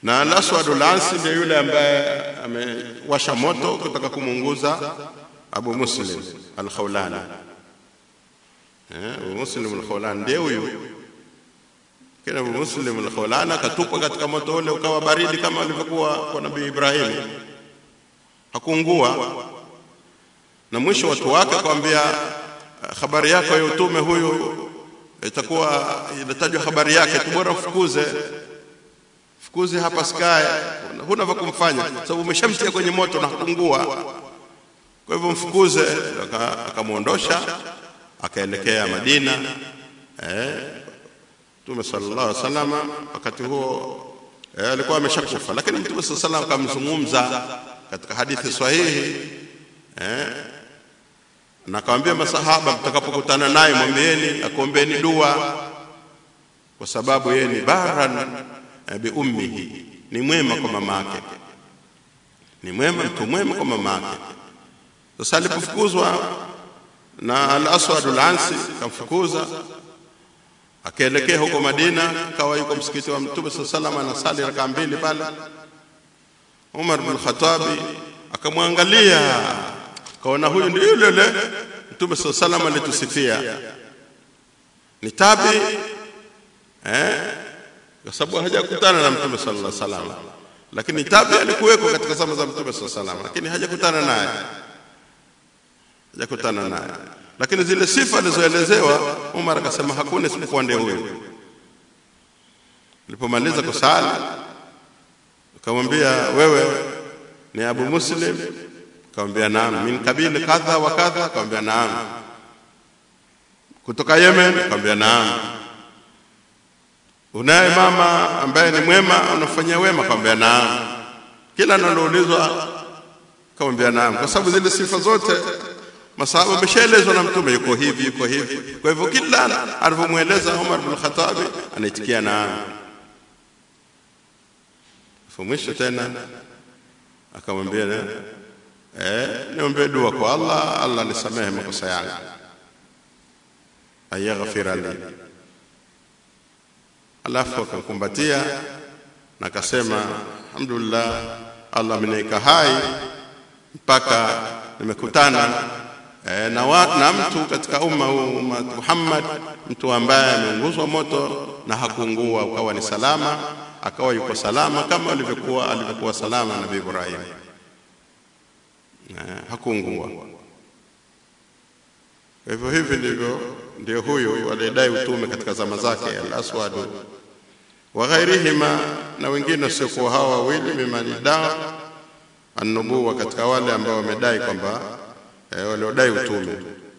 Na al-Aswadul Ansi ndiye yule ambaye amewasha moto kutaka kumuunguza Abu Muslim al-Khawlani. Abu Muslim al-Khawlani ndiye huyo. Kila Abu Muslim al-Khawlani akatupwa katika moto ule ukawa baridi kama alivyokuwa kwa Nabii Ibrahim. Hakuungua. Na mwisho watu wake akamwambia, habari yako ya utume huyu itakuwa inatajwa habari yake, bora fukuze hapa sky, huna vya kumfanya sababu umeshamtia kwenye moto na hakungua. Kwa hivyo mfukuze. Akamuondosha akaelekea Madina. Mtume sallallahu alaihi wasallam wakati huo alikuwa ameshakufa, lakini Mtume sallallahu alaihi wasallam akamzungumza katika hadithi sahihi. Na akamwambia masahaba, mtakapokutana naye mwambieni akuombeeni dua, kwa sababu yeye ni baran bi ummihi, ni mwema kwa mamake, ni mwema, mtu mwema kwa mamake. Sasa alipofukuzwa na al-Aswadul Ansi, kamfukuza akaelekea huko Madina, akawa yuko msikiti wa Mtume sallallahu alaihi wasallam anasali raka mbili pale. Umar bin Khattab akamwangalia, kaona huyu ndiye yule Mtume sallallahu alaihi wasallam alitusifia, ni tabi kwa sababu hajakutana na Mtume sallallahu alaihi wasallam, lakini tabi alikuweko katika zama za Mtume sallallahu alaihi wasallam, lakini hajakutana naye. Lakini zile sifa alizoelezewa, Umar akasema hakuna isipokuwa ndiye huyo. Alipomaliza kusali akamwambia, wewe ni Abu Muslim? Akamwambia naam. Min kabila kadha wa kadha? Akamwambia naam. Kutoka Yemen? Akamwambia naam. Unaye mama ambaye ni mwema, unafanyia wema? Akamwambia naam. Kila analoulizwa akamwambia naam, kwa sababu zile sifa zote masahaba wameshaelezwa na Mtume, yuko hivi. Kwa hivyo kila alipomueleza Umar bin Khattab anaitikia naam. Mwisho tena akamwambia, niombe dua kwa Allah nisamehe makosa yangu, ayaghfira li. Alafu akamkumbatia na akasema, alhamdulillah, Allah ameniweka hai mpaka nimekutana na mtu katika umma Muhammad, mtu ambaye ameunguzwa moto na hakuungua, ukawa ni salama, akawa yuko salama kama alivyokuwa salama Nabii Ibrahim, hakuungua. Hivyo ndio huyo alidai utume katika zama zake, al-Aswad wa ghairihima, na wengine sio kwa hawa wawili, mimanida an-nubuwa, katika wale ambao wamedai kwamba waliodai utume.